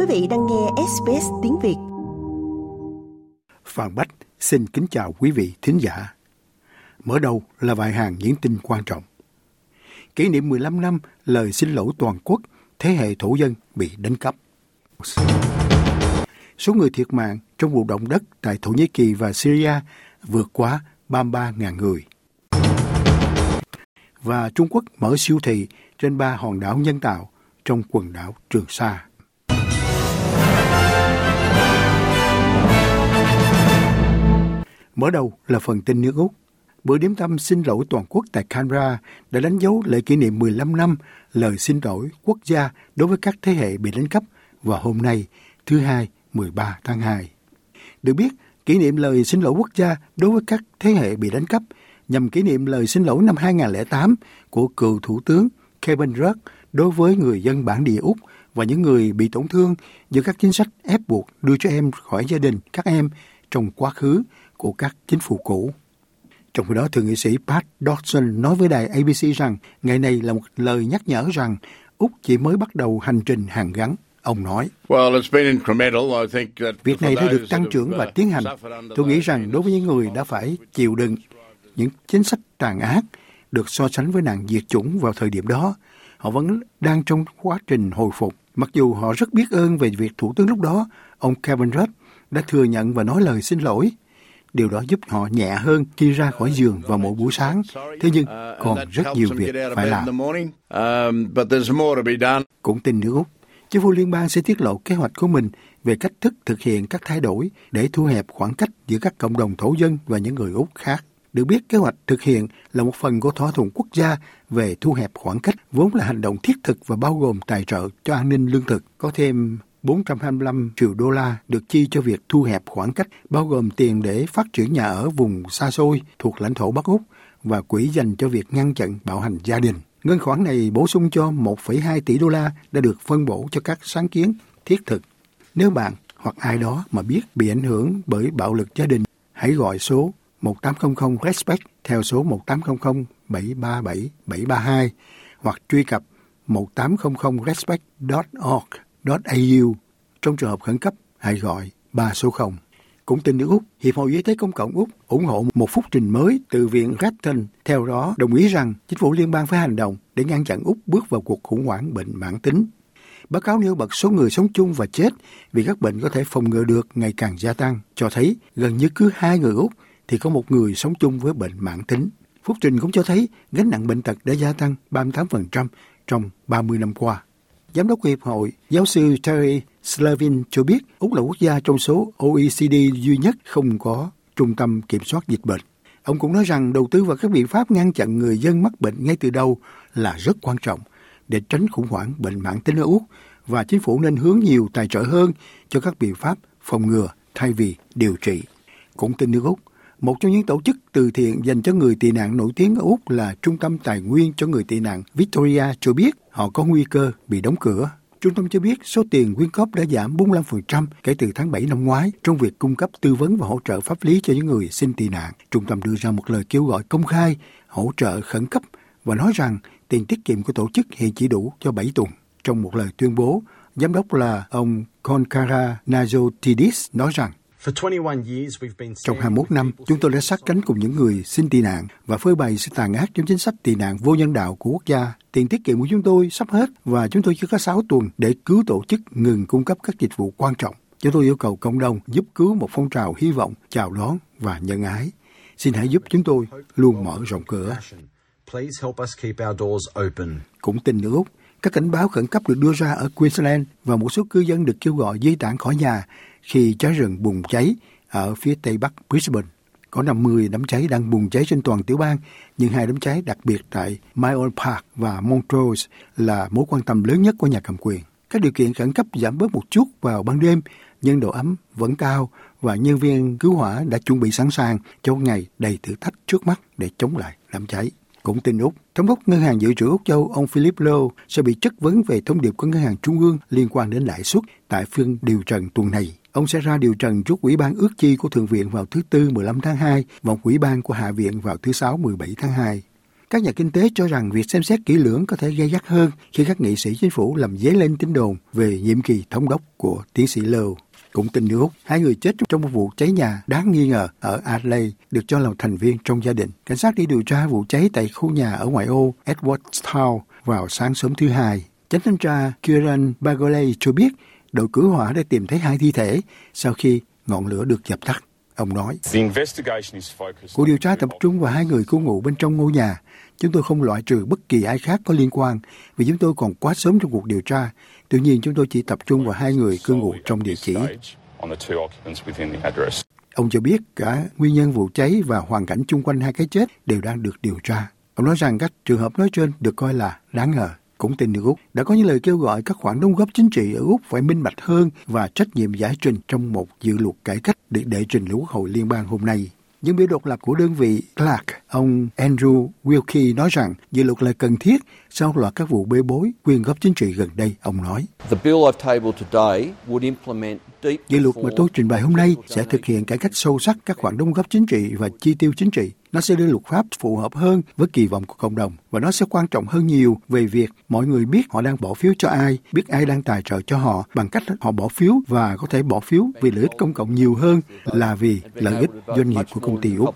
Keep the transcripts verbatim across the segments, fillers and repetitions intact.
vị đang nghe ét bê ét tiếng Việt. Phan Bách xin kính chào quý vị thính giả. Mở đầu là vài hàng những tin quan trọng. Kỷ niệm mười lăm năm lời xin lỗi toàn quốc, thế hệ thổ dân bị đánh cắp. Số người thiệt mạng trong vụ động đất tại Thổ Nhĩ Kỳ và Syria vượt quá ba mươi ba nghìn người. Và Trung Quốc mở siêu thị trên ba hòn đảo nhân tạo trong quần đảo Trường Sa. Mở đầu là phần tin nước Úc. Bữa điểm tâm xin lỗi toàn quốc tại Canberra đã đánh dấu lễ kỷ niệm mười lăm năm lời xin lỗi quốc gia đối với các thế hệ bị đánh cắp vào hôm nay, thứ Hai, mười ba tháng hai. Được biết, kỷ niệm lời xin lỗi quốc gia đối với các thế hệ bị đánh cắp nhằm kỷ niệm lời xin lỗi năm hai không không tám của cựu Thủ tướng Kevin Rudd đối với người dân bản địa Úc và những người bị tổn thương do các chính sách ép buộc đưa trẻ em khỏi gia đình các em trong quá khứ của các chính phủ cũ. Trong khi đó, Thượng nghị sĩ Pat Dodson nói với đài a bê xê rằng ngày này là một lời nhắc nhở rằng Úc chỉ mới bắt đầu hành trình hàn gắn. Ông nói, việc này đã được tăng trưởng và tiến hành. Tôi nghĩ rằng đối với những người đã phải chịu đựng những chính sách tàn ác được so sánh với nạn diệt chủng vào thời điểm đó, họ vẫn đang trong quá trình hồi phục. Mặc dù họ rất biết ơn về việc Thủ tướng lúc đó, ông Kevin Rudd, đã thừa nhận và nói lời xin lỗi. Điều đó giúp họ nhẹ hơn khi ra khỏi giường vào mỗi buổi sáng. Thế nhưng còn rất nhiều việc phải làm. Cũng tin nước Úc, chính phủ liên bang sẽ tiết lộ kế hoạch của mình về cách thức thực hiện các thay đổi để thu hẹp khoảng cách giữa các cộng đồng thổ dân và những người Úc khác. Được biết, kế hoạch thực hiện là một phần của thỏa thuận quốc gia về thu hẹp khoảng cách, vốn là hành động thiết thực và bao gồm tài trợ cho an ninh lương thực. Có thêm bốn trăm hai mươi lăm triệu đô la được chi cho việc thu hẹp khoảng cách, bao gồm tiền để phát triển nhà ở vùng xa xôi thuộc lãnh thổ Bắc Úc và quỹ dành cho việc ngăn chặn bạo hành gia đình. Ngân khoản này bổ sung cho một phẩy hai tỷ đô la đã được phân bổ cho các sáng kiến thiết thực. Nếu bạn hoặc ai đó mà biết bị ảnh hưởng bởi bạo lực gia đình, hãy gọi số một tám không không RESPECT theo số một tám không không bảy ba bảy bảy ba hai hoặc truy cập một tám không không respect chấm org chấm a u. Trong trường hợp khẩn cấp, hãy gọi ba số không. Cũng tin nước Úc, Hiệp hội Y tế Công cộng Úc ủng hộ một phúc trình mới từ Viện Grattan, theo đó đồng ý rằng chính phủ liên bang phải hành động để ngăn chặn Úc bước vào cuộc khủng hoảng bệnh mãn tính. Báo cáo nêu bật số người sống chung và chết vì các bệnh có thể phòng ngừa được ngày càng gia tăng, cho thấy gần như cứ hai người Úc thì có một người sống chung với bệnh mãn tính. Phúc trình cũng cho thấy gánh nặng bệnh tật đã gia tăng ba mươi tám phần trăm trong ba mươi năm qua. Giám đốc Hiệp hội, giáo sư Terry Slavin cho biết Úc là quốc gia trong số o e xê đê duy nhất không có trung tâm kiểm soát dịch bệnh. Ông cũng nói rằng đầu tư vào các biện pháp ngăn chặn người dân mắc bệnh ngay từ đầu là rất quan trọng để tránh khủng hoảng bệnh mãn tính ở Úc, và chính phủ nên hướng nhiều tài trợ hơn cho các biện pháp phòng ngừa thay vì điều trị. Cũng tin nước Úc, một trong những tổ chức từ thiện dành cho người tị nạn nổi tiếng ở Úc là Trung tâm Tài nguyên cho người tị nạn Victoria cho biết họ có nguy cơ bị đóng cửa. Trung tâm cho biết số tiền quyên góp đã giảm bốn mươi lăm phần trăm kể từ tháng bảy năm ngoái trong việc cung cấp tư vấn và hỗ trợ pháp lý cho những người xin tị nạn. Trung tâm đưa ra một lời kêu gọi công khai hỗ trợ khẩn cấp và nói rằng tiền tiết kiệm của tổ chức hiện chỉ đủ cho bảy tuần. Trong một lời tuyên bố, giám đốc là ông Konkara Nazotidis nói rằng trong hai mươi mốt năm, chúng tôi đã sát cánh cùng những người xin tị nạn và phơi bày sự tàn ác trong chính sách tị nạn vô nhân đạo của quốc gia. Tiền tiết kiệm của chúng tôi sắp hết và chúng tôi chỉ có sáu tuần để cứu tổ chức ngừng cung cấp các dịch vụ quan trọng. Chúng tôi yêu cầu cộng đồng giúp cứu một phong trào hy vọng, chào đón và nhân ái. Xin hãy giúp chúng tôi luôn mở rộng cửa. Cũng tin nước Úc, các cảnh báo khẩn cấp được đưa ra ở Queensland và một số cư dân được kêu gọi di tản khỏi nhà khi cháy rừng bùng cháy ở phía tây bắc Brisbane. Có năm mươi đám cháy đang bùng cháy trên toàn tiểu bang, nhưng hai đám cháy đặc biệt tại Myall Park và Montrose là mối quan tâm lớn nhất của nhà cầm quyền. Các điều kiện khẩn cấp giảm bớt một chút vào ban đêm, nhưng độ ấm vẫn cao và nhân viên cứu hỏa đã chuẩn bị sẵn sàng cho ngày đầy thử thách trước mắt để chống lại đám cháy. Cũng tin Úc, Thống đốc Ngân hàng Dự trữ Úc Châu ông Philip Lowe sẽ bị chất vấn về thông điệp của Ngân hàng Trung ương liên quan đến lãi suất tại phiên điều trần tuần này. Ông sẽ ra điều trần trước Ủy ban ước chi của Thượng viện vào thứ Tư mười lăm tháng hai và Ủy ban của Hạ viện vào thứ Sáu mười bảy tháng hai. Các nhà kinh tế cho rằng việc xem xét kỹ lưỡng có thể gay gắt hơn khi các nghị sĩ chính phủ làm dấy lên tin đồn về nhiệm kỳ thống đốc của tiến sĩ Lowe. Cũng tin nước Úc, hai người chết trong một vụ cháy nhà đáng nghi ngờ ở Adelaide được cho là thành viên trong gia đình. Cảnh sát đi điều tra vụ cháy tại khu nhà ở ngoại ô Edwardstown vào sáng sớm thứ Hai. Chánh thanh tra Kieran Bagoley cho biết đội cứu hỏa đã tìm thấy hai thi thể sau khi ngọn lửa được dập tắt. Ông nói, cuộc điều tra tập trung vào hai người cư ngụ bên trong ngôi nhà. Chúng tôi không loại trừ bất kỳ ai khác có liên quan vì chúng tôi còn quá sớm trong cuộc điều tra. Tuy nhiên, chúng tôi chỉ tập trung vào hai người cư ngụ trong địa chỉ. Ông cho biết cả nguyên nhân vụ cháy và hoàn cảnh chung quanh hai cái chết đều đang được điều tra. Ông nói rằng các trường hợp nói trên được coi là đáng ngờ. Cũng tin nước Úc đã có những lời kêu gọi các khoản đóng góp chính trị ở Úc phải minh bạch hơn và trách nhiệm giải trình trong một dự luật cải cách được đệ trình lên Quốc hội Liên bang hôm nay. Nhưng biểu độc lập của đơn vị Clark, ông Andrew Wilkie nói rằng dự luật là cần thiết sau loạt các vụ bê bối quyên góp chính trị gần đây. Ông nói, dự luật mà tôi trình bày hôm nay sẽ thực hiện cải cách sâu sắc các khoản đóng góp chính trị và chi tiêu chính trị. Nó sẽ đưa luật pháp phù hợp hơn với kỳ vọng của cộng đồng và nó sẽ quan trọng hơn nhiều về việc mọi người biết họ đang bỏ phiếu cho ai, biết ai đang tài trợ cho họ bằng cách họ bỏ phiếu và có thể bỏ phiếu vì lợi ích công cộng nhiều hơn là vì lợi ích doanh nghiệp của công ty Úc.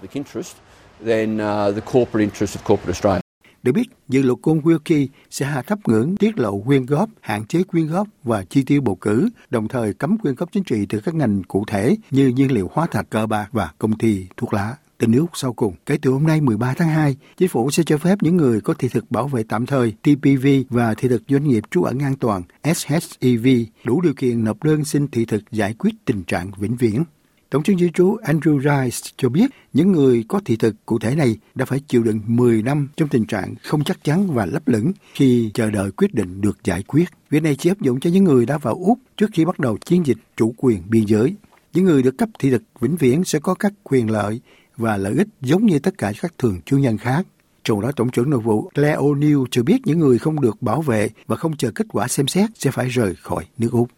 Được biết, dự luật của ông Wilkie sẽ hạ thấp ngưỡng tiết lộ quyên góp, hạn chế quyên góp và chi tiêu bầu cử, đồng thời cấm quyên góp chính trị từ các ngành cụ thể như nhiên liệu hóa thạch, cờ bạc và công ty thuốc lá. Tin nước sau cùng, kể từ hôm nay mười ba tháng hai, chính phủ sẽ cho phép những người có thị thực bảo vệ tạm thời T P V và thị thực doanh nghiệp trú ẩn an toàn S H E V đủ điều kiện nộp đơn xin thị thực giải quyết tình trạng vĩnh viễn. Tổng trưởng di trú Andrew Rice cho biết những người có thị thực cụ thể này đã phải chịu đựng mười năm trong tình trạng không chắc chắn và lấp lửng khi chờ đợi quyết định được giải quyết. Việc này chỉ áp dụng cho những người đã vào Úc trước khi bắt đầu chiến dịch chủ quyền biên giới. Những người được cấp thị thực vĩnh viễn sẽ có các quyền lợi và lợi ích giống như tất cả các thường trú nhân khác. Trong đó, Tổng trưởng Nội vụ Claire O'Neill cho biết những người không được bảo vệ và không chờ kết quả xem xét sẽ phải rời khỏi nước Úc.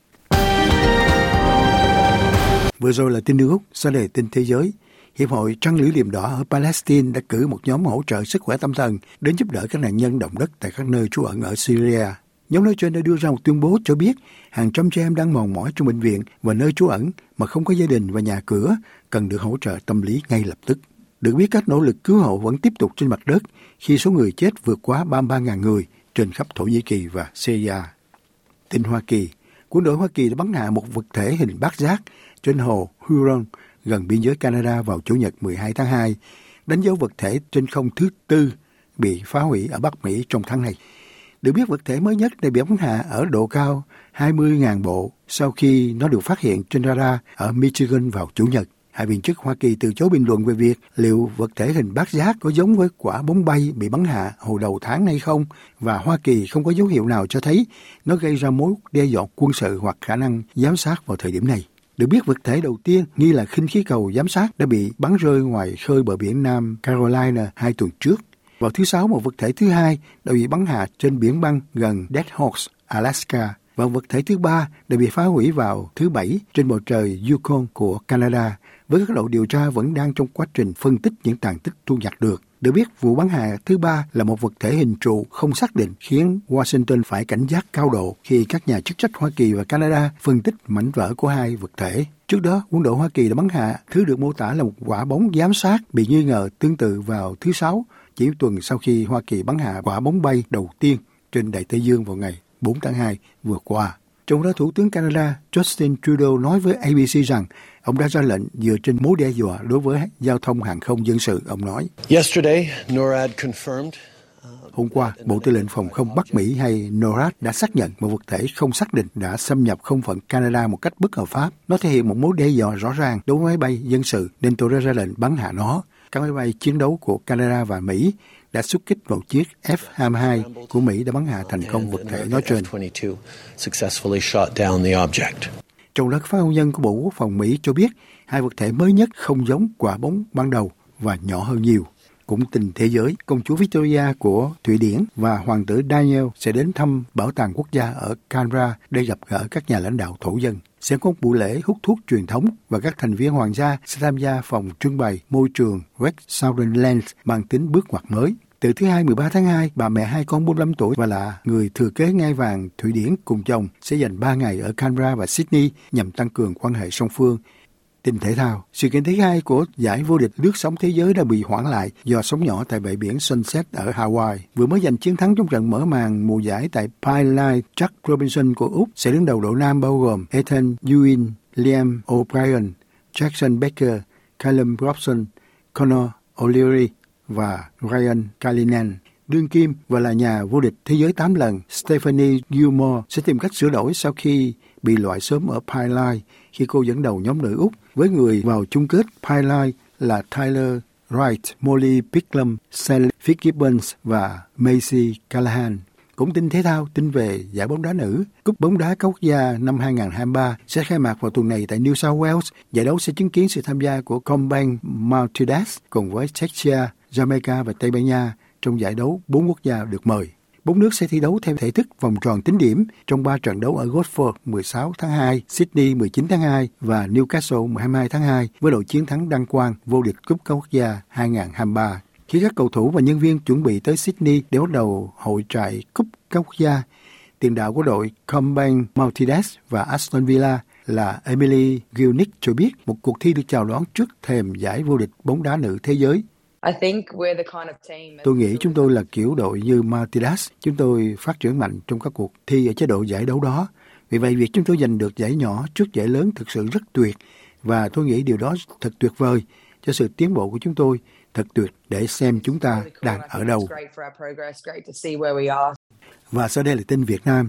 Vừa rồi là tin nước Úc, sau đây tin thế giới. Hiệp hội Trăng lưỡi liềm đỏ ở Palestine đã cử một nhóm hỗ trợ sức khỏe tâm thần đến giúp đỡ các nạn nhân động đất tại các nơi trú ẩn ở Syria. Nhóm nói trên đã đưa ra một tuyên bố cho biết hàng trăm trẻ em đang mòn mỏi trong bệnh viện và nơi trú ẩn mà không có gia đình và nhà cửa cần được hỗ trợ tâm lý ngay lập tức. Được biết các nỗ lực cứu hộ vẫn tiếp tục trên mặt đất khi số người chết vượt quá ba mươi ba nghìn người trên khắp Thổ Nhĩ Kỳ và Syria. Tin Hoa Kỳ, quân đội Hoa Kỳ đã bắn hạ một vật thể hình bát giác trên hồ Huron gần biên giới Canada vào Chủ nhật mười hai tháng hai, đánh dấu vật thể trên không thứ tư bị phá hủy ở Bắc Mỹ trong tháng này. Được biết vật thể mới nhất đã bị bắn hạ ở độ cao hai mươi nghìn bộ sau khi nó được phát hiện trên radar ở Michigan vào Chủ nhật. Hai viên chức Hoa Kỳ từ chối bình luận về việc liệu vật thể hình bát giác có giống với quả bóng bay bị bắn hạ hồi đầu tháng hay không, và Hoa Kỳ không có dấu hiệu nào cho thấy nó gây ra mối đe dọa quân sự hoặc khả năng giám sát vào thời điểm này. Được biết vật thể đầu tiên nghi là khinh khí cầu giám sát đã bị bắn rơi ngoài khơi bờ biển Nam Carolina hai tuần trước. Vào thứ Sáu, một vật thể thứ hai đã bị bắn hạ trên biển băng gần Dead Horse, Alaska. Và vật thể thứ ba đã bị phá hủy vào thứ Bảy trên bầu trời Yukon của Canada, với các đội điều tra vẫn đang trong quá trình phân tích những tàn tích thu nhặt được. Được biết, vụ bắn hạ thứ ba là một vật thể hình trụ không xác định, khiến Washington phải cảnh giác cao độ khi các nhà chức trách Hoa Kỳ và Canada phân tích mảnh vỡ của hai vật thể. Trước đó, quân đội Hoa Kỳ đã bắn hạ thứ được mô tả là một quả bóng giám sát bị nghi ngờ tương tự vào thứ Sáu, chỉ tuần sau khi Hoa Kỳ bắn hạ quả bóng bay đầu tiên trên Đại Tây Dương vào ngày bốn tháng hai vừa qua. Trong đó, Thủ tướng Canada Justin Trudeau nói với A B C rằng ông đã ra lệnh dựa trên mối đe dọa đối với giao thông hàng không dân sự. Ông nói, Yesterday, NORAD confirmed Hôm qua, Bộ Tư lệnh Phòng không Bắc Mỹ hay NORAD đã xác nhận một vật thể không xác định đã xâm nhập không phận Canada một cách bất hợp pháp. Nó thể hiện một mối đe dọa rõ ràng đối với máy bay dân sự, nên tôi đã ra lệnh bắn hạ nó. Các máy bay chiến đấu của Canada và Mỹ đã xuất kích vào chiếc F hai mươi hai của Mỹ đã bắn hạ thành công vật thể nói trên. Trong đó, phát ngôn nhân của Bộ Quốc phòng Mỹ cho biết hai vật thể mới nhất không giống quả bóng ban đầu và nhỏ hơn nhiều. Cũng tin thế giới, công chúa Victoria của Thụy Điển và hoàng tử Daniel sẽ đến thăm bảo tàng quốc gia ở Canberra để gặp gỡ các nhà lãnh đạo thổ dân. Sẽ có một buổi lễ hút thuốc truyền thống và các thành viên hoàng gia sẽ tham gia phòng trưng bày môi trường West Southern Lands mang tính bước ngoặt mới. Từ thứ Hai mười ba tháng hai, bà mẹ hai con bốn mươi lăm tuổi và là người thừa kế ngai vàng Thụy Điển cùng chồng sẽ dành ba ngày ở Canberra và Sydney nhằm tăng cường quan hệ song phương. Tin thể thao, sự kiện thứ hai của giải vô địch lướt sóng thế giới đã bị hoãn lại do sóng nhỏ tại bãi biển Sunset ở Hawaii. Vừa mới giành chiến thắng trong trận mở màn mùa giải tại Pineline, Jack Robinson của Úc sẽ đứng đầu đội nam bao gồm Ethan Ewing, Liam O'Brien, Jackson Becker, Callum Robson, Conor O'Leary và Ryan Callinan. Đương kim và là nhà vô địch thế giới tám lần, Stephanie Gilmore sẽ tìm cách sửa đổi sau khi bị loại sớm ở Pineline khi cô dẫn đầu nhóm nữ Úc với người vào chung kết Pineline là Tyler Wright, Molly Picklum, Sally Fitzgibbons và Macy Callahan. Cũng tin thể thao, tin về giải bóng đá nữ. Cúp bóng đá các quốc gia năm hai không hai ba sẽ khai mạc vào tuần này tại New South Wales. Giải đấu sẽ chứng kiến sự tham gia của Combine Multidads cùng với Czechia, Jamaica và Tây Ban Nha. Trong giải đấu, bốn quốc gia được mời. Bốn nước sẽ thi đấu theo thể thức vòng tròn tính điểm trong ba trận đấu ở Gosford mười sáu tháng hai, Sydney mười chín tháng hai và Newcastle hai mươi hai tháng hai với đội chiến thắng đăng quang vô địch cúp các quốc gia hai không hai ba. Khi các cầu thủ và nhân viên chuẩn bị tới Sydney để bắt đầu hội trại cúp các quốc gia, tiền đạo của đội Combine Multidads và Aston Villa là Emily Gielnick cho biết một cuộc thi được chào đón trước thềm giải vô địch bóng đá nữ thế giới. Tôi nghĩ chúng tôi là kiểu đội như Multidads, chúng tôi phát triển mạnh trong các cuộc thi ở chế độ giải đấu đó. Vì vậy, việc chúng tôi giành được giải nhỏ trước giải lớn thực sự rất tuyệt, và tôi nghĩ điều đó thật tuyệt vời cho sự tiến bộ của chúng tôi, thật tuyệt để xem chúng ta đang ở đâu. Và sau đây là tin Việt Nam.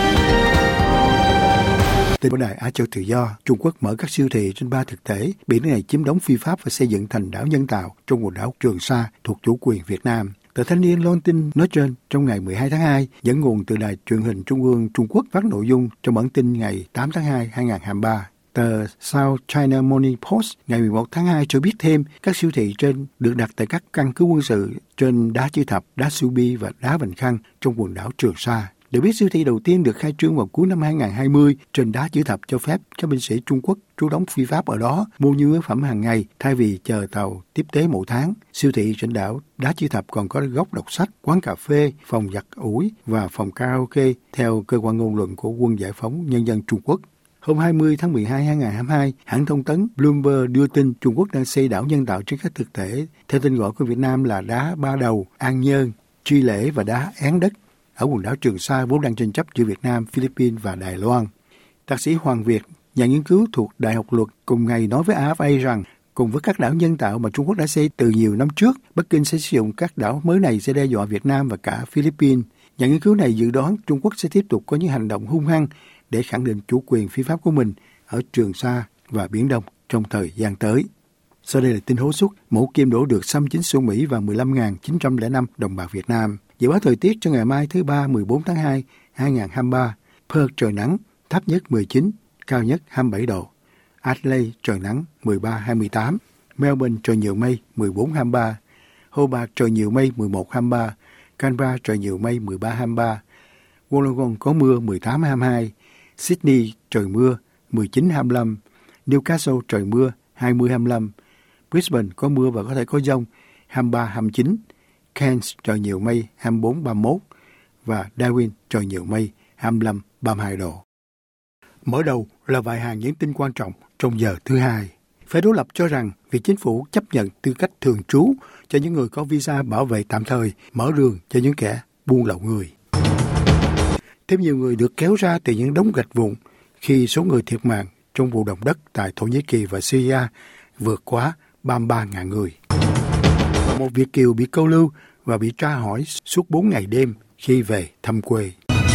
Tin của Đài Á Châu Tự Do, Trung Quốc mở các siêu thị trên ba thực thể bị nước này chiếm đóng phi pháp và xây dựng thành đảo nhân tạo trong quần đảo Trường Sa thuộc chủ quyền Việt Nam. Tờ Thanh niên loan tin nói trên trong ngày mười hai tháng hai, dẫn nguồn từ Đài Truyền hình Trung ương Trung Quốc phát nội dung trong bản tin ngày tám tháng hai, hai không hai ba. Tờ South China Morning Post ngày mười một tháng hai cho biết thêm các siêu thị trên được đặt tại các căn cứ quân sự trên đá chữ thập, đá Subi và đá Vành Khăn trong quần đảo Trường Sa. Được biết, siêu thị đầu tiên được khai trương vào cuối năm hai không hai không trên đá chữ thập cho phép các binh sĩ Trung Quốc trú đóng phi pháp ở đó mua nhu yếu phẩm hàng ngày thay vì chờ tàu tiếp tế mỗi tháng. Siêu thị trên đảo đá chữ thập còn có góc đọc sách, quán cà phê, phòng giặt ủi và phòng karaoke theo cơ quan ngôn luận của Quân Giải phóng Nhân dân Trung Quốc. Hôm hai mươi tháng mười hai, hai không hai hai, hãng thông tấn Bloomberg đưa tin Trung Quốc đang xây đảo nhân tạo trên các thực thể theo tên gọi của Việt Nam là đá Ba Đầu, An Nhơn, Tri Lễ và đá Én Đất ở quần đảo Trường Sa vốn đang tranh chấp giữa Việt Nam, Philippines và Đài Loan. Thạc sĩ Hoàng Việt, nhà nghiên cứu thuộc Đại học Luật, cùng ngày nói với a ép a rằng cùng với các đảo nhân tạo mà Trung Quốc đã xây từ nhiều năm trước, Bắc Kinh sẽ sử dụng các đảo mới này sẽ đe dọa Việt Nam và cả Philippines. Nhà nghiên cứu này dự đoán Trung Quốc sẽ tiếp tục có những hành động hung hăng để khẳng định chủ quyền phi pháp của mình ở Trường Sa và Biển Đông trong thời gian tới. Sau đây là tin hố suất, mẫu kim đổ được xăm chín xu Mỹ và mười lăm nghìn chín trăm lẻ năm đồng bạc Việt Nam. Dự báo thời tiết cho ngày mai thứ ba mười bốn tháng hai, hai không hai ba, Perth trời nắng, thấp nhất mười chín, cao nhất hai mươi bảy độ. Adelaide trời nắng mười ba hai mươi tám, Melbourne trời nhiều mây mười bốn hai mươi ba, Hobart trời nhiều mây mười một hai mươi ba, Canberra trời nhiều mây mười ba hai mươi ba, Wollongong có mưa mười tám hai mươi hai, Sydney trời mưa mười chín hai mươi lăm, Newcastle trời mưa hai mươi hai mươi lăm, Brisbane có mưa và có thể có dông hai mươi ba hai mươi chín, Cairns trời nhiều mây hai mươi bốn ba mươi mốt và Darwin trời nhiều mây hai mươi lăm ba mươi hai độ. Mở đầu là vài hàng những tin quan trọng trong giờ thứ hai. Phe đối lập cho rằng việc chính phủ chấp nhận tư cách thường trú cho những người có visa bảo vệ tạm thời mở đường cho những kẻ buôn lậu người. Thêm nhiều người được kéo ra từ những đống gạch vụn khi số người thiệt mạng trong vụ động đất tại Thổ Nhĩ Kỳ và Syria vượt quá ba mươi ba nghìn người. Và một Việt kiều bị câu lưu và bị tra hỏi suốt bốn ngày đêm khi về thăm quê.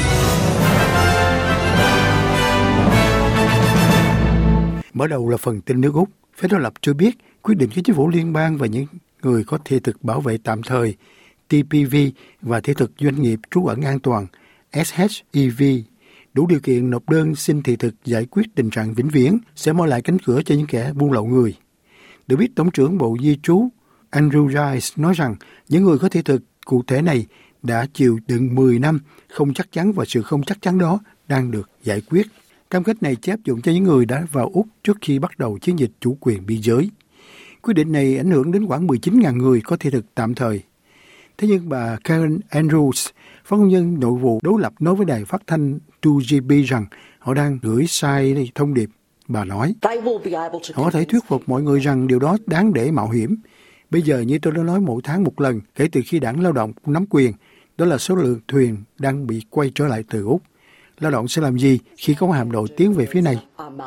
Mở đầu là phần tin nước Úc. Phe đối lập cho biết quyết định của chính phủ liên bang và những người có thị thực bảo vệ tạm thời T P V và thị thực doanh nghiệp trú ẩn an toàn S H E V đủ điều kiện nộp đơn xin thị thực giải quyết tình trạng vĩnh viễn sẽ mở lại cánh cửa cho những kẻ buôn lậu người. Được biết, Tổng trưởng Bộ Di trú Andrew Giles nói rằng những người có thị thực cụ thể này đã chịu đựng mười năm không chắc chắn và sự không chắc chắn đó đang được giải quyết. Cam kết này chỉ áp dụng cho những người đã vào Úc trước khi bắt đầu chiến dịch chủ quyền biên giới. Quyết định này ảnh hưởng đến khoảng mười chín nghìn người có thị thực tạm thời. Thế nhưng bà Karen Andrews, phát ngôn nhân nội vụ đối lập, nói với đài phát thanh hai G B rằng họ đang gửi sai thông điệp. Bà nói, họ có thể thuyết phục mọi người rằng điều đó đáng để mạo hiểm. Bây giờ, như tôi đã nói mỗi tháng một lần, kể từ khi đảng Lao động nắm quyền, đó là số lượng thuyền đang bị quay trở lại từ Úc. Lao động sẽ làm gì khi có hạm đội tiến về phía này?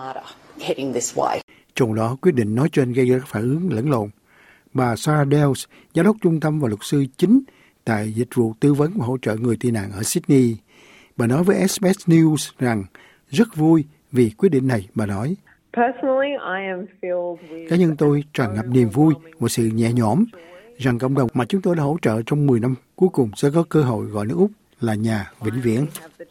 Trong đó, quyết định nói trên gây ra phản ứng lẫn lộn. Bà Sarah Dales, giám đốc trung tâm và luật sư chính tại dịch vụ tư vấn và hỗ trợ người tị nạn ở Sydney, bà nói với ét bê ét News rằng rất vui vì quyết định này. Bà nói, cá nhân tôi tràn ngập niềm vui và sự nhẹ nhõm rằng cộng đồng mà chúng tôi đã hỗ trợ trong mười năm cuối cùng sẽ có cơ hội gọi nước Úc là nhà vĩnh viễn.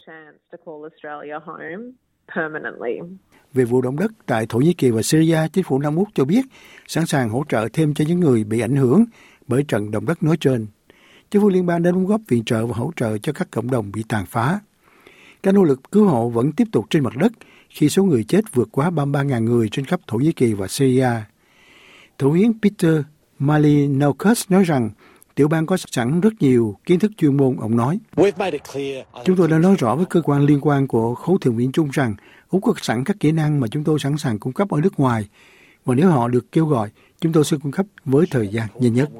Về vụ động đất tại Thổ Nhĩ Kỳ và Syria, chính phủ Nam Úc cho biết sẵn sàng hỗ trợ thêm cho những người bị ảnh hưởng bởi trận động đất nói trên. Chính phủ liên bang đã đóng góp viện trợ và hỗ trợ cho các cộng đồng bị tàn phá. Các nỗ lực cứu hộ vẫn tiếp tục trên mặt đất khi số người chết vượt quá ba mươi ba nghìn người trên khắp Thổ Nhĩ Kỳ và Syria. Thủ hiến Peter Malinoukis nói rằng tiểu bang có sẵn rất nhiều kiến thức chuyên môn. Ông nói, chúng tôi đã nói rõ với cơ quan liên quan của khối thượng viện chung rằng Úc có sẵn các kỹ năng mà chúng tôi sẵn sàng cung cấp ở nước ngoài, và nếu họ được kêu gọi, chúng tôi sẽ cung cấp với thời gian nhanh nhất.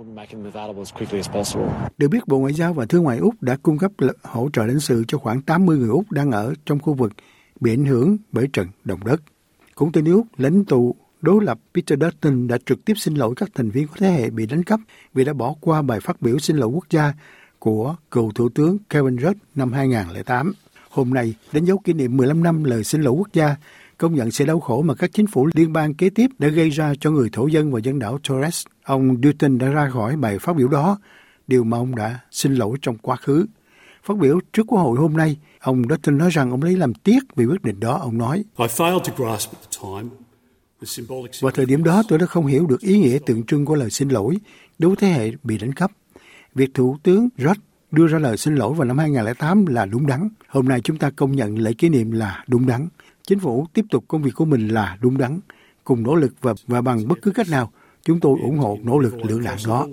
Được biết, Bộ Ngoại giao và Thương ngoại Úc đã cung cấp hỗ trợ lãnh sự cho khoảng tám mươi người Úc đang ở trong khu vực bị ảnh hưởng bởi trận động đất. Cũng từ nước Úc, lãnh tụ đối lập Peter Dutton đã trực tiếp xin lỗi các thành viên có thế hệ bị đánh cắp vì đã bỏ qua bài phát biểu xin lỗi quốc gia của cựu Thủ tướng Kevin Rudd năm hai không không tám. Hôm nay, đánh dấu kỷ niệm mười lăm năm lời xin lỗi quốc gia, công nhận sự đau khổ mà các chính phủ liên bang kế tiếp đã gây ra cho người thổ dân và dân đảo Torres. Ông Dutton đã ra khỏi bài phát biểu đó, điều mà ông đã xin lỗi trong quá khứ. Phát biểu trước Quốc hội hôm nay, ông Dutton nói rằng ông lấy làm tiếc vì quyết định đó. Ông nói, vào thời điểm đó tôi đã không hiểu được ý nghĩa tượng trưng của lời xin lỗi đối với thế hệ bị đánh cắp. Việc Thủ tướng Rudd đưa ra lời xin lỗi vào năm hai không không tám là đúng đắn. Hôm nay chúng ta công nhận lễ kỷ niệm là đúng đắn. Chính phủ tiếp tục công việc của mình là đúng đắn. Cùng nỗ lực và, và bằng bất cứ cách nào, chúng tôi ủng hộ nỗ lực lưỡng lạng đó.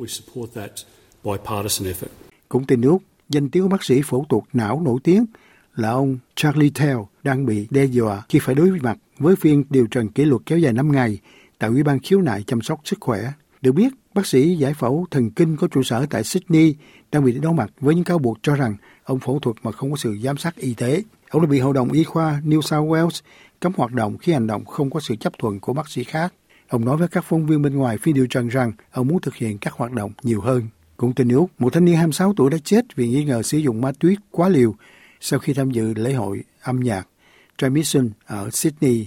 Cũng tin nước, danh tiếng của bác sĩ phẫu thuật não nổi tiếng là ông Charlie Tell đang bị đe dọa khi phải đối mặt với phiên điều trần kỷ luật kéo dài năm ngày tại Ủy ban khiếu nại chăm sóc sức khỏe. Được biết, bác sĩ giải phẫu thần kinh có trụ sở tại Sydney đang bị đối mặt với những cáo buộc cho rằng ông phẫu thuật mà không có sự giám sát y tế. Ông đã bị Hội đồng Y khoa New South Wales cấm hoạt động khi hành động không có sự chấp thuận của bác sĩ khác. Ông nói với các phóng viên bên ngoài phiên điều trần rằng ông muốn thực hiện các hoạt động nhiều hơn. Cũng tin Úc, một thanh niên hai mươi sáu tuổi đã chết vì nghi ngờ sử dụng ma túy quá liều sau khi tham dự lễ hội âm nhạc Transmission ở Sydney.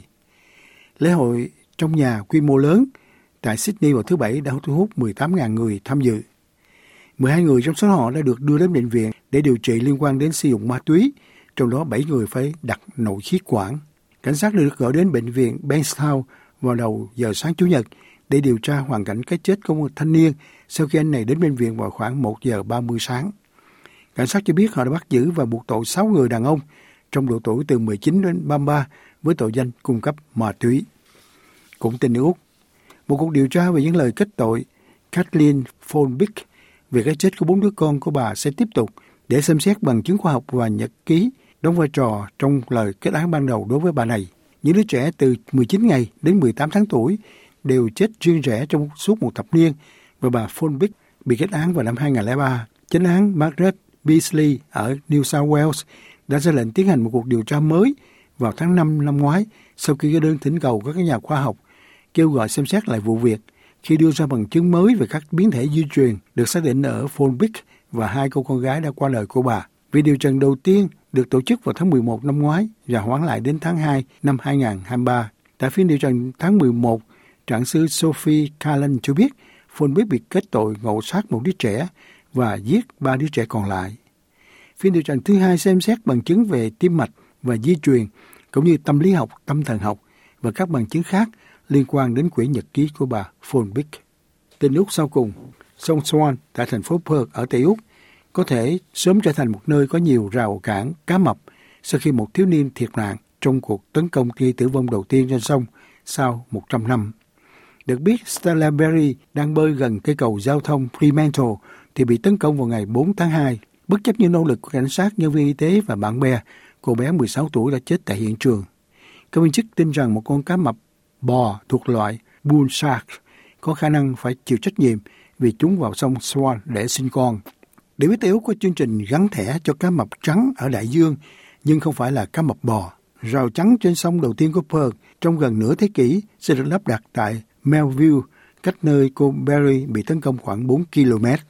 Lễ hội trong nhà quy mô lớn tại Sydney vào thứ Bảy đã thu hút mười tám nghìn người tham dự. mười hai người trong số họ đã được đưa đến bệnh viện để điều trị liên quan đến sử dụng ma túy, trong đó bảy người phải đặt nội khí quản. Cảnh sát được gọi đến bệnh viện Bankstown vào đầu giờ sáng Chủ nhật để điều tra hoàn cảnh cái chết của một thanh niên sau khi anh này đến bệnh viện vào khoảng một giờ ba mươi sáng. Cảnh sát cho biết họ đã bắt giữ và buộc tội sáu người đàn ông trong độ tuổi từ mười chín đến ba mươi ba với tội danh cung cấp ma túy. Cũng tin Úc, một cuộc điều tra về những lời kết tội Kathleen Folbig về cái chết của bốn đứa con của bà sẽ tiếp tục để xem xét bằng chứng khoa học và nhật ký đóng vai trò trong lời kết án ban đầu đối với bà này. Những đứa trẻ từ mười chín ngày đến mười tám tháng tuổi đều chết riêng rẽ trong suốt một thập niên và bà Folbig bị kết án vào năm hai không không ba. Chánh án Margaret Beasley ở New South Wales đã ra lệnh tiến hành một cuộc điều tra mới vào tháng năm năm ngoái sau khi có đơn thỉnh cầu của các nhà khoa học kêu gọi xem xét lại vụ việc khi đưa ra bằng chứng mới về các biến thể di truyền được xác định ở Folbig và hai cô con gái đã qua đời của bà. Vì điều trần đầu tiên được tổ chức vào tháng mười một năm ngoái và hoãn lại đến tháng hai năm hai không hai ba. Tại phiên điều trần tháng mười một, trạng sư Sophie Callan cho biết Folbig bị kết tội ngộ sát một đứa trẻ và giết ba đứa trẻ còn lại. Phiên điều trần thứ hai xem xét bằng chứng về tim mạch và di truyền, cũng như tâm lý học, tâm thần học và các bằng chứng khác liên quan đến quyển nhật ký của bà Folbig. Tin Úc sau cùng, sông Swan tại thành phố Perth ở Tây Úc có thể sớm trở thành một nơi có nhiều rào cản cá mập sau khi một thiếu niên thiệt mạng trong cuộc tấn công gây tử vong đầu tiên trên sông sau một trăm năm. Được biết, Stella Berry đang bơi gần cây cầu giao thông Fremantle thì bị tấn công vào ngày bốn tháng hai. Bất chấp những nỗ lực của cảnh sát, nhân viên y tế và bạn bè, cô bé mười sáu tuổi đã chết tại hiện trường. Các viên chức tin rằng một con cá mập bò thuộc loại bull shark có khả năng phải chịu trách nhiệm vì chúng vào sông Swan để sinh con. Điểm yếu yếu của chương trình gắn thẻ cho cá mập trắng ở đại dương, nhưng không phải là cá mập bò. Rào trắng trên sông đầu tiên của Perth trong gần nửa thế kỷ sẽ được lắp đặt tại Melville, cách nơi cô Berry bị tấn công khoảng bốn ki lô mét.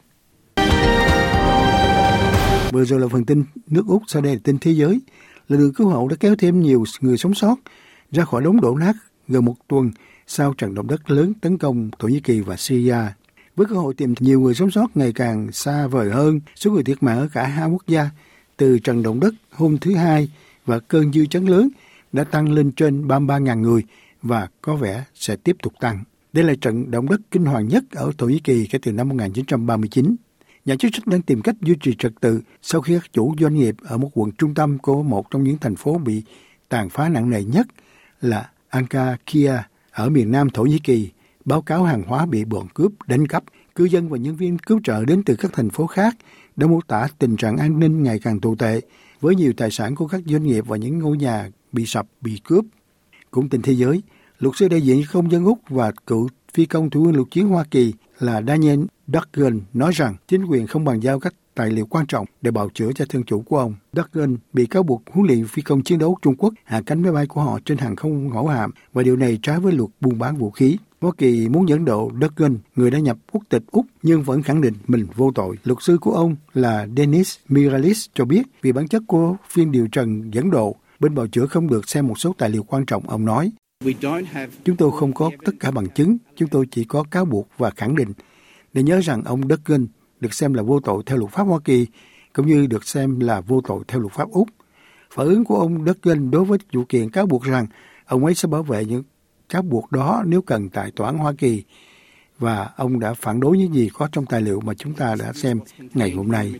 Vừa rồi là phần tin nước Úc, sau đây là tin thế giới. Lực lượng cứu hộ đã kéo thêm nhiều người sống sót ra khỏi đống đổ nát gần một tuần sau trận động đất lớn tấn công Thổ Nhĩ Kỳ và Syria. Với cơ hội tìm nhiều người sống sót ngày càng xa vời hơn, số người thiệt mạng ở cả hai quốc gia từ trận động đất hôm thứ Hai và cơn dư chấn lớn đã tăng lên trên ba mươi ba nghìn người và có vẻ sẽ tiếp tục tăng. Đây là trận động đất kinh hoàng nhất ở Thổ Nhĩ Kỳ kể từ năm một nghìn chín trăm ba mươi chín. Nhà chức trách đang tìm cách duy trì trật tự sau khi các chủ doanh nghiệp ở một quận trung tâm của một trong những thành phố bị tàn phá nặng nề nhất là Antakya ở miền nam Thổ Nhĩ Kỳ báo cáo hàng hóa bị bọn cướp đánh cắp. Cư dân và nhân viên cứu trợ đến từ các thành phố khác đã mô tả tình trạng an ninh ngày càng tồi tệ, với nhiều tài sản của các doanh nghiệp và những ngôi nhà bị sập, bị cướp. Cũng tin thế giới, luật sư đại diện cho công dân Úc và cựu phi công thủ quân lục chiến Hoa Kỳ là Daniel Duggan nói rằng chính quyền không bàn giao các tài liệu quan trọng để bào chữa cho thân chủ của ông. Duggan bị cáo buộc huấn luyện phi công chiến đấu Trung Quốc hạ cánh máy bay của họ trên hàng không mẫu hạm, và điều này trái với luật buôn bán vũ khí. Hoa Kỳ muốn dẫn độ Duggan, người đã nhập quốc tịch Úc nhưng vẫn khẳng định mình vô tội. Luật sư của ông là Dennis Miralis cho biết vì bản chất của phiên điều trần dẫn độ, bên bào chữa không được xem một số tài liệu quan trọng. Ông nói, chúng tôi không có tất cả bằng chứng, chúng tôi chỉ có cáo buộc và khẳng định. Để nhớ rằng ông Duggan được xem là vô tội theo luật pháp Hoa Kỳ, cũng như được xem là vô tội theo luật pháp Úc. Phản ứng của ông Duggan đối với vụ kiện cáo buộc rằng ông ấy sẽ bảo vệ những cáo buộc đó nếu cần tại tòa án Hoa Kỳ, và ông đã phản đối những gì có trong tài liệu mà chúng ta đã xem ngày hôm nay.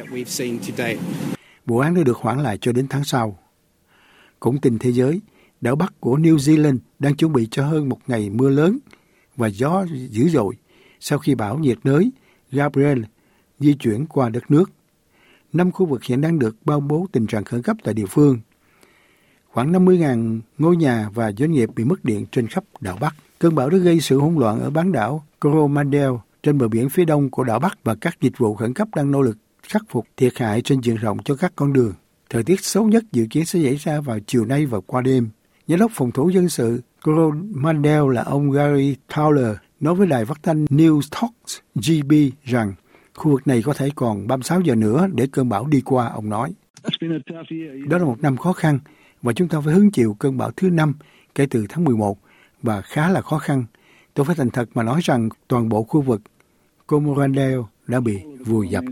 Vụ án đã được hoãn lại cho đến tháng sau. Cũng tin thế giới, đảo Bắc của New Zealand đang chuẩn bị cho hơn một ngày mưa lớn và gió dữ dội sau khi bão nhiệt đới Gabrielle di chuyển qua đất nước. Năm khu vực hiện đang được ban bố tình trạng khẩn cấp tại địa phương. Khoảng năm mươi nghìn ngôi nhà và doanh nghiệp bị mất điện trên khắp đảo Bắc. Cơn bão đã gây sự hỗn loạn ở bán đảo Coromandel trên bờ biển phía đông của đảo Bắc, và các dịch vụ khẩn cấp đang nỗ lực khắc phục thiệt hại trên diện rộng cho các con đường. Thời tiết xấu nhất dự kiến sẽ xảy ra vào chiều nay và qua đêm. Giám đốc phòng thủ dân sự Coromandel là ông Gary Towler nói với đài phát thanh News Talks G B rằng khu vực này có thể còn ba mươi sáu giờ nữa để cơn bão đi qua, ông nói. Đó là một năm khó khăn và chúng ta phải hứng chịu cơn bão thứ năm kể từ tháng mười một và khá là khó khăn. Tôi phải thành thật mà nói rằng toàn bộ khu vực Coromandel đã bị vùi dập.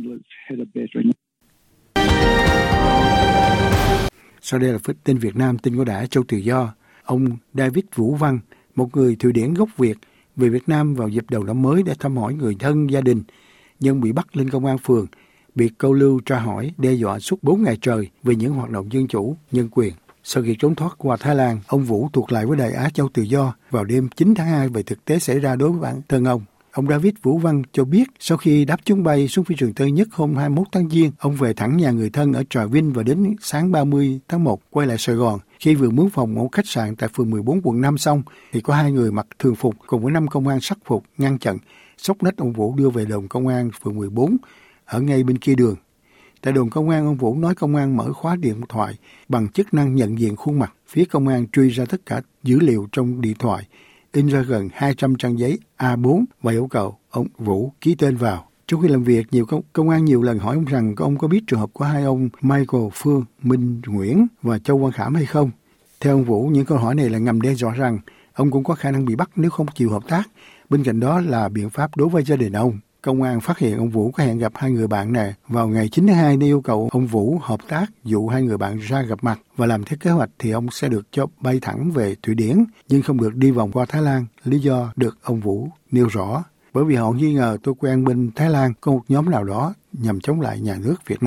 Sau đây là tin Việt Nam, tin của Đài Châu Tự Do. Ông David Vũ Văn, một người Thụy Điển gốc Việt, về Việt Nam vào dịp đầu năm mới để thăm hỏi người thân gia đình, nhưng bị bắt lên công an phường, bị câu lưu tra hỏi, đe dọa suốt bốn ngày trời về những hoạt động dân chủ, nhân quyền. Sau khi trốn thoát qua Thái Lan, ông Vũ thuộc lại với Đài Á Châu Tự Do vào đêm chín tháng hai về thực tế xảy ra đối với bản thân ông. Ông David Vũ Văn cho biết sau khi đáp chuyến bay xuống phi trường Tân Nhất hôm hai mươi mốt tháng Giêng, ông về thẳng nhà người thân ở Trà Vinh và đến sáng ba mươi tháng một quay lại Sài Gòn. Khi vừa mướn phòng ở khách sạn tại phường mười bốn quận năm xong, thì có hai người mặc thường phục cùng với năm công an sắc phục ngăn chặn, xốc nách ông Vũ đưa về đồn công an phường mười bốn ở ngay bên kia đường. Tại đồn công an, ông Vũ nói công an mở khóa điện thoại bằng chức năng nhận diện khuôn mặt. Phía công an truy ra tất cả dữ liệu trong điện thoại, in ra gần hai trăm trang giấy A bốn và yêu cầu ông Vũ ký tên vào. Trong khi làm việc, nhiều công, công an nhiều lần hỏi ông rằng ông có biết trường hợp của hai ông Michael Phương Minh Nguyễn và Châu Quang Khảm hay không. Theo ông Vũ, những câu hỏi này là ngầm đe dọa rằng ông cũng có khả năng bị bắt nếu không chịu hợp tác. Bên cạnh đó là biện pháp đối với gia đình ông. Công an phát hiện ông Vũ có hẹn gặp hai người bạn này vào ngày chín tháng hai nên yêu cầu ông Vũ hợp tác dụ hai người bạn ra gặp mặt và làm theo kế hoạch thì ông sẽ được cho bay thẳng về Thụy Điển nhưng không được đi vòng qua Thái Lan, lý do được ông Vũ nêu rõ. Bởi vì họ nghi ngờ tôi quen bên Thái Lan có một nhóm nào đó nhằm chống lại nhà nước Việt Nam.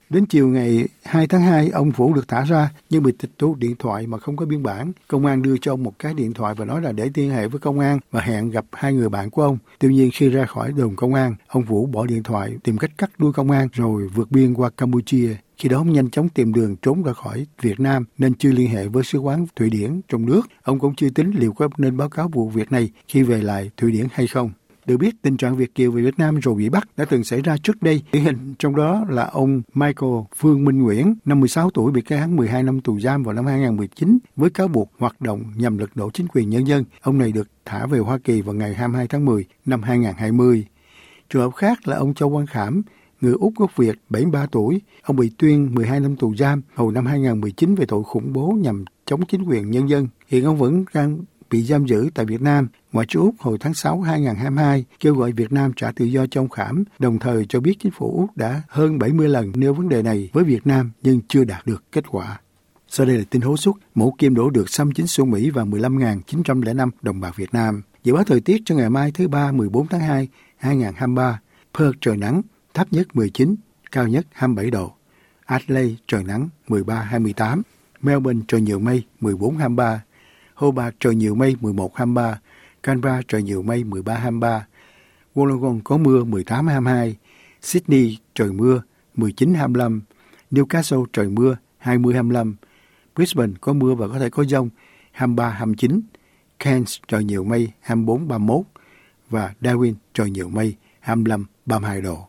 Đến chiều ngày hai tháng hai, ông Vũ được thả ra nhưng bị tịch thu điện thoại mà không có biên bản. Công an đưa cho ông một cái điện thoại và nói là để liên hệ với công an và hẹn gặp hai người bạn của ông. Tuy nhiên khi ra khỏi đồn công an, ông Vũ bỏ điện thoại tìm cách cắt đuôi công an rồi vượt biên qua Campuchia. Khi đó ông nhanh chóng tìm đường trốn ra khỏi Việt Nam nên chưa liên hệ với sứ quán Thụy Điển trong nước. Ông cũng chưa tính liệu có nên báo cáo vụ việc này khi về lại Thụy Điển hay không. Được biết, tình trạng Việt kiều về Việt Nam rồi bị bắt đã từng xảy ra trước đây. Điển hình trong đó là ông Michael Phương Minh Nguyễn, năm mươi sáu tuổi, bị kết án mười hai năm tù giam vào năm hai không một chín với cáo buộc hoạt động nhằm lật đổ chính quyền nhân dân. Ông này được thả về Hoa Kỳ vào ngày hai mươi hai tháng mười năm hai không hai không. Trường hợp khác là ông Châu Quang Khảm, người Úc gốc Việt, bảy mươi ba tuổi. Ông bị tuyên mười hai năm tù giam hồi năm hai không một chín về tội khủng bố nhằm chống chính quyền nhân dân. Hiện ông vẫn đang bị giam giữ tại Việt Nam. Ngoại trưởng Úc hồi tháng sáu năm hai không hai hai kêu gọi Việt Nam trả tự do cho ông Khảm, đồng thời cho biết chính phủ Úc đã hơn bảy mươi lần nêu vấn đề này với Việt Nam nhưng chưa đạt được kết quả. Sau đây là tin hố suất, mẫu kim đổ được xăm chính xu Mỹ và mười lăm nghìn chín trăm lẻ năm đồng bạc Việt Nam. Dự báo thời tiết cho ngày mai thứ ba mười bốn tháng hai năm hai không hai ba, Perth trời nắng, thấp nhất mười chín, cao nhất hai mươi bảy độ. Adelaide trời nắng mười ba hai mươi tám, Melbourne trời nhiều mây mười bốn hai mươi ba, Hobart trời nhiều mây mười một hai mươi ba, Canberra trời nhiều mây mười ba hai mươi ba, Wollongong có mưa mười tám hai mươi hai, Sydney trời mưa mười chín hai mươi lăm, Newcastle trời mưa hai mươi hai mươi lăm, Brisbane có mưa và có thể có dông hai mươi ba hai mươi chín, Cairns trời nhiều mây hai mươi bốn ba mươi mốt và Darwin trời nhiều mây hai mươi lăm ba mươi hai độ.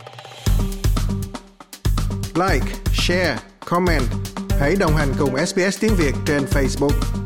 Like, share, comment. Hãy đồng hành cùng ét bê ét Tiếng Việt trên Facebook.